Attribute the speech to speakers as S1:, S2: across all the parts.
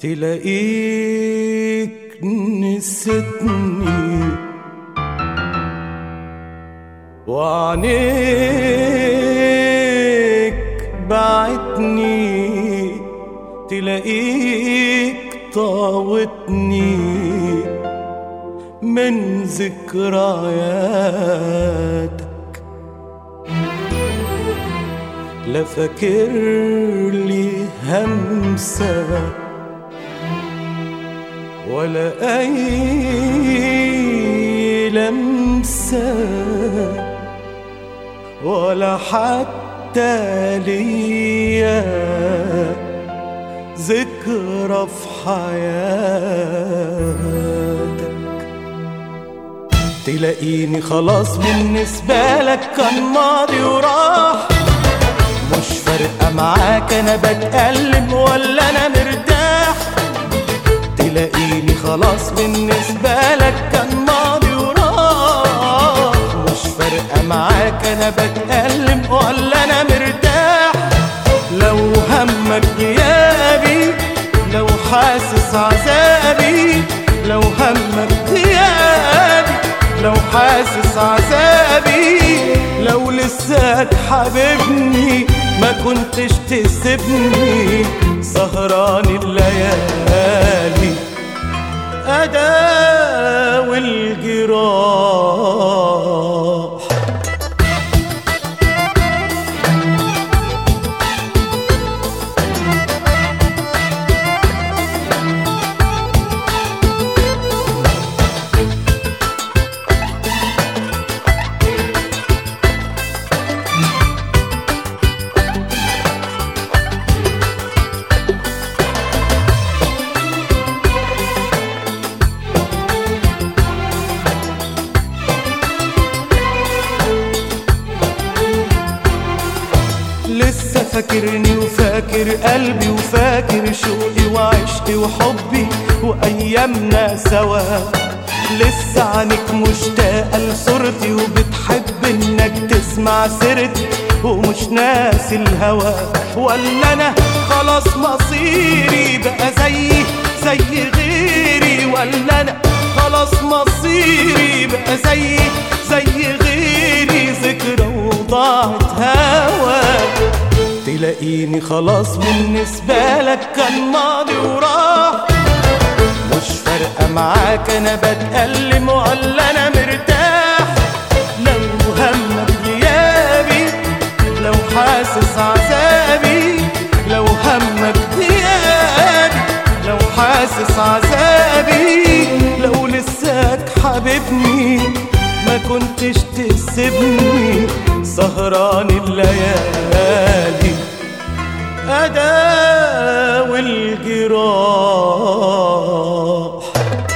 S1: تلاقيك نسيتني وعنيك بعتني، تلاقيك طاوتني من ذكرياتك. لا فاكر لي همسة ولا أي لمسة ولا حتى ليا ذكرى في حياتك. تلاقيني خلاص بالنسبة لك كان ماضي وراح، مش فارقة معاك أنا بتألم ولا أنا مرتاح. تلاقيني خلاص بالنسبة لك كان ماضي وراح، مش فارقة معاك أنا بتألم ولا أنا مرتاح. لو همك غيابي، لو حاسس عذابي، لو همك غيابي، لو حاسس عذابي، لو لساك حبيبني ما كنتش تسيبني سهران الليالي أداوي الجراح. لسه فاكرني وفاكر قلبي وفاكر شوقي وعشقي وحبي وأيامنا سوا. لسه عنك مشتاقة لصورتي وبتحب انك تسمع سيرتي ومش ناسي الهوى. ولا انا خلاص مصيري بقى زي غيري، ولا انا خلاص مصيري بقى زي غيري ذكرى وضاعت هوا. تلاقيني خلاص بالنسبة لك كان ماضي وراح، مش فارقة معاك أنا بتألم ولا أنا مرتاح. لو همك غيابي، لو حاسس عذابي، لو همك غيابي، لو حاسس عذابي، لو لساك حبيبني ما كنتش تسيبني سهران الليالي أداوي الجراح.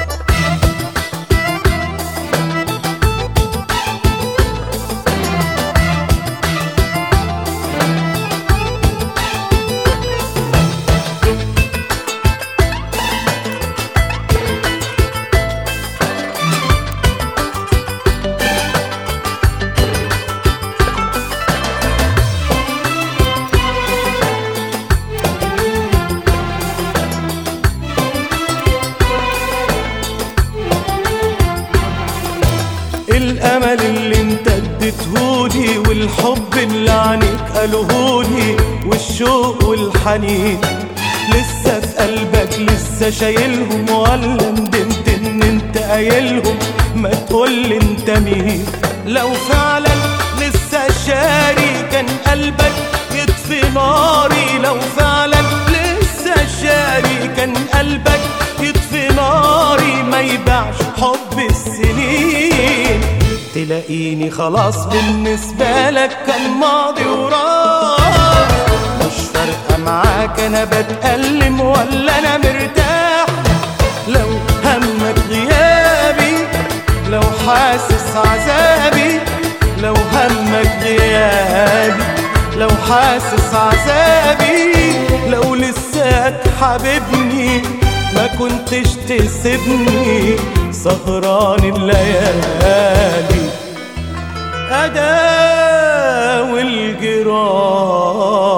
S1: الأمل اللي انت اديتهولي والحب اللي عنيك قالوهولي والشوق والحنين لسه في قلبك، لسه شايلهم ولا ندمت ان انت قايلهم؟ ما تقولي انت مين؟ لو فعلا لسه شاري كان قلبك يطفي ناري، لو فعلا لسه شاري كان قلبك يطفي ناري، ما يبيعش حب السنين. تلاقيني خلاص بالنسبة لك كان ماضي وراح، مش فارقة معاك أنا بتألم ولا أنا مرتاح. لو همك غيابي، لو حاسس عذابي، لو همك غيابي، لو حاسس عذابي، لو لساك حبيبني ما كنتش تسيبني سهران الليالي أداوي الجراح.